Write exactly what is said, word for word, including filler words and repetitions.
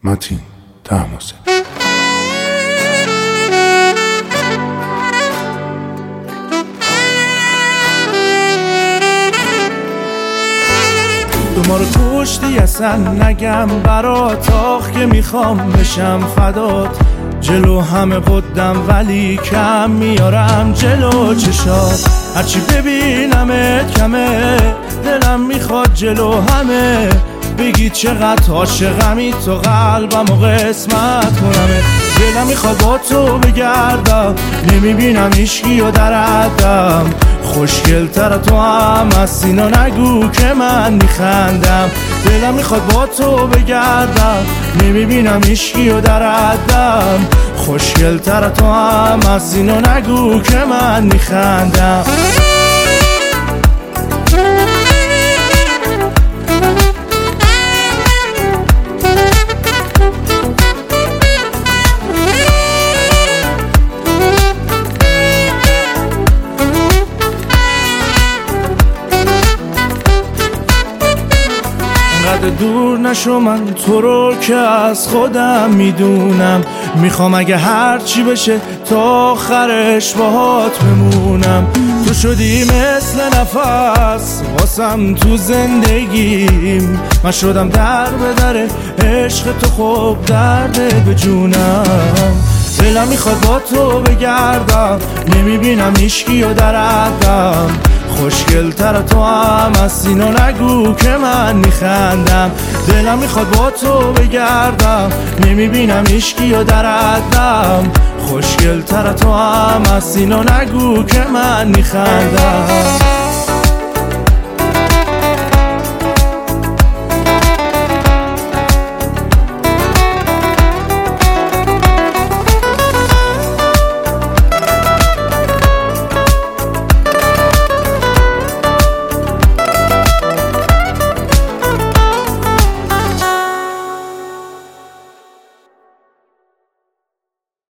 متین تحماسه. تو ما رو کشتی اصلا نگم برات، آخ که میخوام بشم فدات. جلو همه قدم ولی کم میارم جلو چشات. هرچی ببینمت کمه، دلم میخواد جلو همه بگی چقدر عاشقمی، تو قلبم و قسمت کنمه. دلم میخواد با تو بگردم، نمیبینم هیچکی و در حدم. خوشگل تر تو هم هستی، اینو نگو که من میخندم. دلم میخواد با تو بگردم، نمیبینم هیچکی و در حدم. خوشگل تر تو هم هستی، اینو نگو که من میخندم. دور نشو، من تو رو که از خودم میدونم. میخوام اگه هر چی بشه تا آخرش باهات بمونم. تو شدی مثل نفس واسم تو زندگیم، من شدم در به در عشق تو، خوب درد به جونم. دلم میخواد با تو بگردم، نمیبینم هیچکی و در حدم. خوشگل تر تو هم هستی، اینو نگو که من میخندم. دلم میخواد با تو بگردم، نمیبینم هیچکی و در حدم. خوشگل تر تو هم هستی، اینو نگو که من میخندم.